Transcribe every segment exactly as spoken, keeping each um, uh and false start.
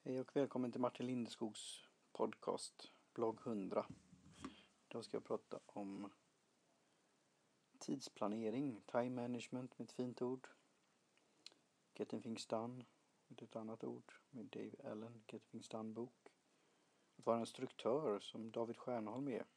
Hej och välkommen till Martin Lindeskogs podcast, blogg hundra. Idag ska jag prata om tidsplanering, time management med ett fint ord. Getting things done med ett annat ord, med Dave Allen, Getting things done bok. Att vara en struktör som David Stjernholm är.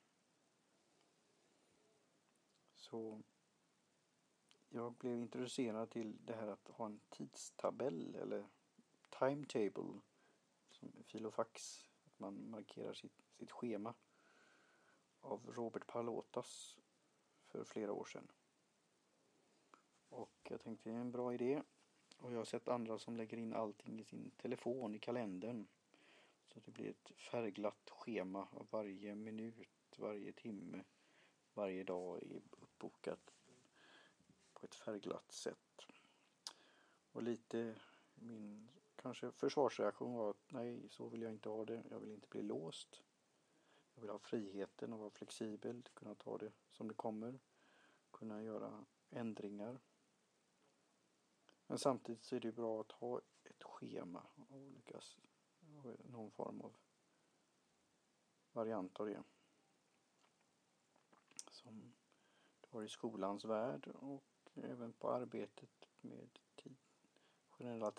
Så jag blev introducerad till det här att ha en tidstabell eller timetable som filofax. Att man markerar sitt, sitt schema av Robert Palotas för flera år sedan. Och jag tänkte det är en bra idé. Och jag har sett andra som lägger in allting i sin telefon, i kalendern. Så det blir ett färgglatt schema av varje minut, varje timme, varje dag är uppbokat på ett färgglatt sätt. Och lite min kanske försvarsreaktion var att nej, så vill jag inte ha det. Jag vill inte bli låst. Jag vill ha friheten att vara flexibel, kunna ta det som det kommer, kunna göra ändringar. Men samtidigt så är det bra att ha ett schema och lyckas någon form av variant av det. Som du har i skolans värld och även på arbetet med tid, generella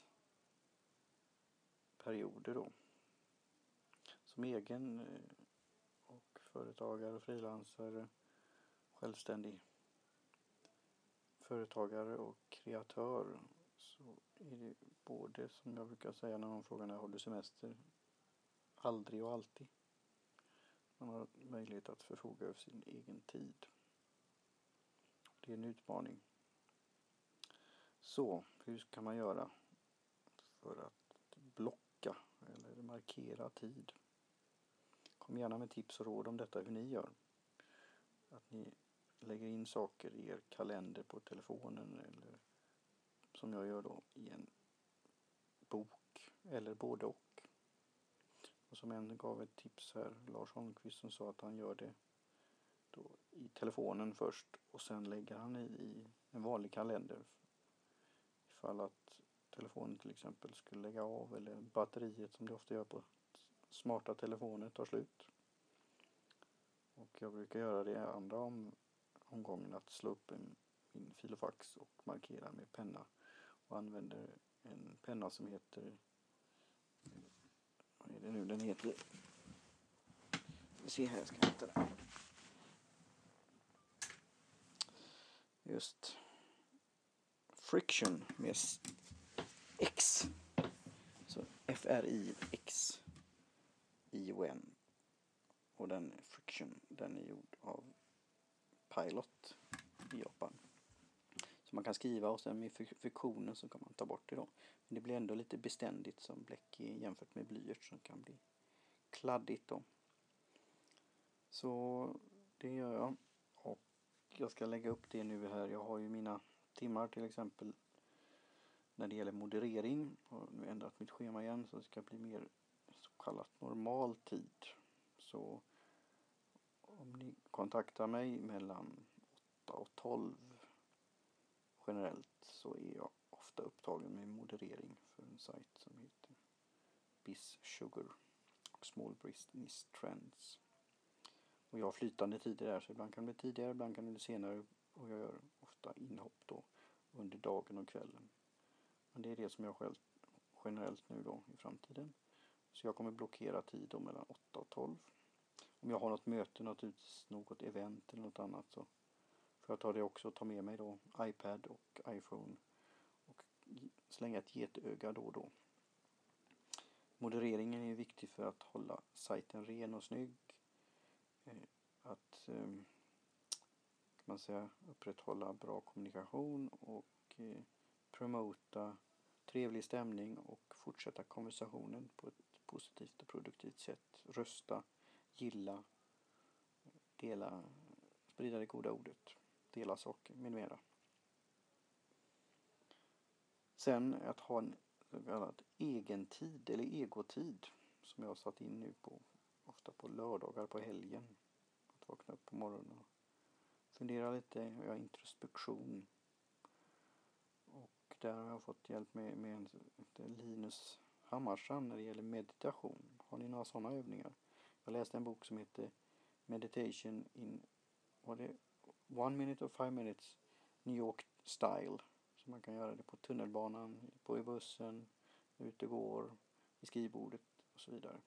tidsperioder då. Som egen och företagare, frilansare, självständig företagare och kreatör så är det både, som jag brukar säga när någon frågar när jag håller semester, aldrig och alltid. Man har möjlighet att förfoga över sin egen tid. Det är en utmaning. Så, hur kan man göra för att blocka eller markera tid? Kom gärna med tips och råd om detta, hur ni gör. Att ni lägger in saker i er kalender på telefonen eller som jag gör då i en bok eller både och. Och som en gav ett tips här, Lars Holmqvist, som sa att han gör det då i telefonen först och sen lägger han i, i en vanlig kalender. Ifall att telefonen till exempel skulle lägga av eller batteriet som det ofta gör på smarta telefoner tar slut. Och jag brukar göra det andra om, omgången att slå upp en, min filofax och markera med penna. Och använder en penna som heter, vad är det nu den heter? Vi ser här, jag ska hitta den. Just Friction med X. Så F R I X I O N. Och den Friction, den är gjord av Pilot i Japan. Så man kan skriva och sen med friktionen så kan man ta bort det då. Men det blir ändå lite beständigt som bläck jämfört med blyert som kan bli kladdigt då. Så det gör jag. Och jag ska lägga upp det nu här. Jag har ju mina timmar till exempel när det gäller moderering. Jag har nu ändrat mitt schema igen så det ska bli mer så kallat normal tid. Så om ni kontaktar mig mellan åtta och tolv generellt så är jag ofta upptagen med moderering för en sajt som heter Biz Sugar och Small Business Trends. Och jag har flytande tider där så ibland kan det bli tidigare, ibland kan det bli senare och jag gör ofta inhopp då under dagen och kvällen. Men det är det som jag själv generellt nu då i framtiden. Så jag kommer blockera tid då mellan åtta och tolv. Om jag har något möte, något, ut, något event eller något annat så får jag ta det också och ta med mig då iPad och iPhone och slänga ett getöga då och då. Modereringen är viktig för att hålla sajten ren och snygg. Att kan man säga, upprätthålla bra kommunikation och promota trevlig stämning och fortsätta konversationen på ett positivt och produktivt sätt. Rösta, gilla, dela, sprida det goda ordet, dela saker med mera. Sen att ha en så kallad egentid eller egotid som jag har satt in nu på ofta på lördagar på helgen. Att vakna upp på morgonen och fundera lite, jag har introspektion. Och där har jag fått hjälp med, med en, Linus Hammarstrand när det gäller meditation. Har ni några sådana övningar? Jag läste en bok som heter Meditation in vad det, One Minute or Five Minutes New York Style. Så man kan göra det på tunnelbanan, på i bussen, ute går, i skrivbordet och så vidare.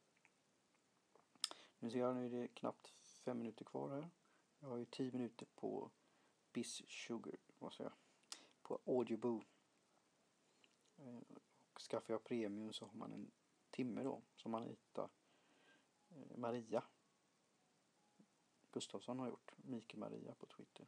Nu ser jag, nu är det knappt fem minuter kvar här. Jag har ju tio minuter på Biz Sugar, vad säger jag, på Audioboo. Och skaffar jag premium så har man en timme då, som Anita Maria Gustafsson har gjort. Mikael Maria på Twitter.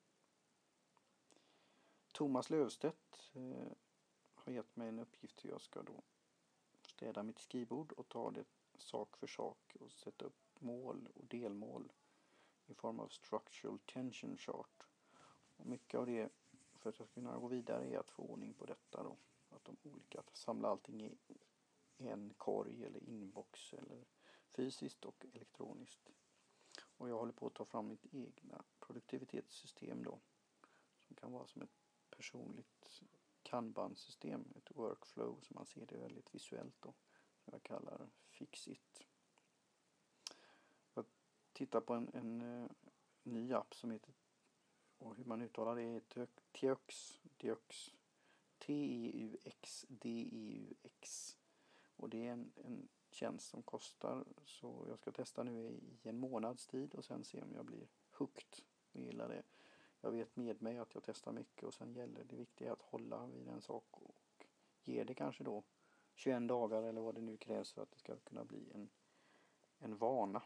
Thomas Lövstedt eh, har gett mig en uppgift hur jag ska då städa mitt skrivbord och ta det sak för sak och sätta upp mål och delmål i form av structural tension chart. Och mycket av det för att jag ska kunna gå vidare är att få ordning på detta då. Att de olika, att samla allting i en korg eller inbox eller fysiskt och elektroniskt. Och jag håller på att ta fram mitt egna produktivitetssystem då. Som kan vara som ett personligt kanban-system, ett workflow som man ser det väldigt visuellt då. Som jag kallar Fixit. Jag tittar på en, en, en ny app som heter, och hur man uttalar det är Teux, Teux, T E U X D E U X. Och det är en, en tjänst som kostar, så jag ska testa nu i en månads tid och sen se om jag blir hooked och gillar det. Jag vet med mig att jag testar mycket och sen gäller det viktiga att hålla vid en sak och ge det kanske då tjugoen dagar eller vad det nu krävs för att det ska kunna bli en, en vana.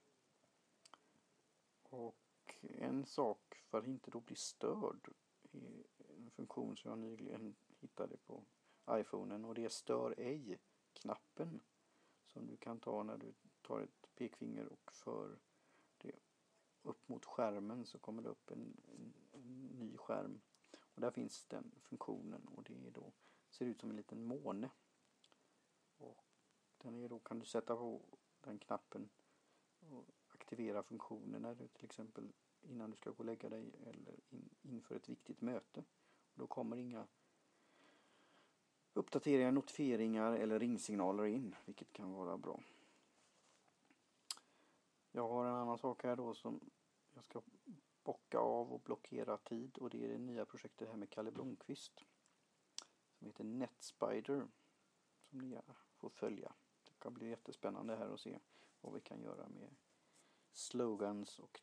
Och en sak för att inte då bli störd är en funktion som jag nyligen hittade på iPhonen, och det är stör ej-knappen som du kan ta när du tar ett pekfinger och för det upp mot skärmen, så kommer det upp en, en, en ny skärm. Och där finns den funktionen, och det är då, ser ut som en liten måne. Och den är då, kan du sätta på den knappen och aktivera funktionen när du till exempel innan du ska gå och lägga dig eller in, inför ett viktigt möte. Och då kommer inga uppdateringar, notifieringar eller ringsignaler in, vilket kan vara bra. Jag har en annan sak här då som jag ska bocka av och blockera tid, och det är det nya projektet här med Kalle Blomqvist som heter NetSpider som ni får följa. Det kan bli jättespännande här att se vad vi kan göra med slogans och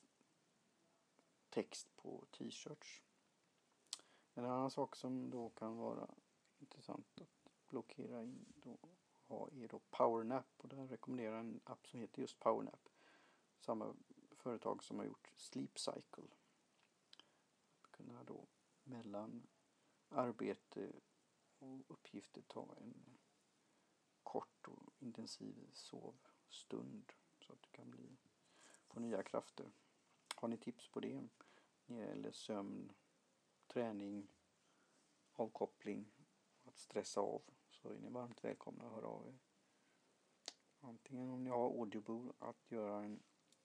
text på t-shirts. En annan sak som då kan vara intressant att blockera in då är då PowerNap, och där rekommenderar en app som heter just PowerNap. Samma företag som har gjort Sleep Cycle. Att kunna då mellan arbete och uppgifter ta en kort och intensiv sovstund så att du kan bli, få nya krafter. Har ni tips på det? Eller sömn, träning, avkoppling, att stressa av, så är ni varmt välkomna att höra av er. Antingen om ni har Audioboo att göra en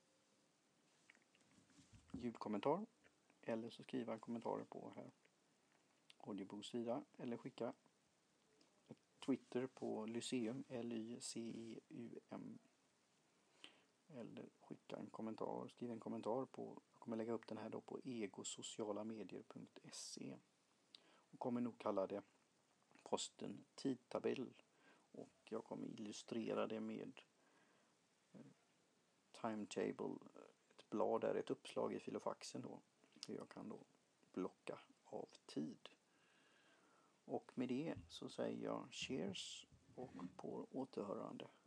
ljudkommentar, eller så skriva en kommentar på här Audioboo sida, eller skicka ett Twitter på Lyceum, L Y C E U M, eller skicka en kommentar, skriva en kommentar på, jag kommer lägga upp den här då på egosocialamedier punkt se och kommer nog kalla det posten tidtabell, och jag kommer illustrera det med timetable, ett blad där, ett uppslag i filofaxen då, hur jag kan då blocka av tid. Och med det så säger jag cheers och på återhörande.